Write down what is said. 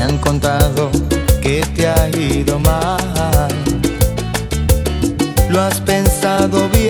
han contado que te ha ido mal. Lo has pensado bien